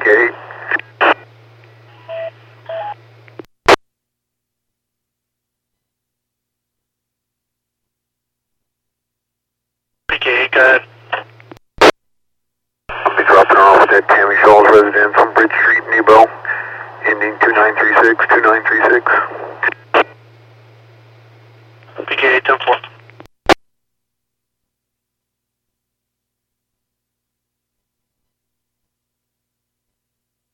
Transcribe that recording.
PK8. PK8, go ahead. I'll be dropping off at Tammy Shaw's residence on Bridge Street, Nebo, ending 2936, 2936. PK8, 10-4.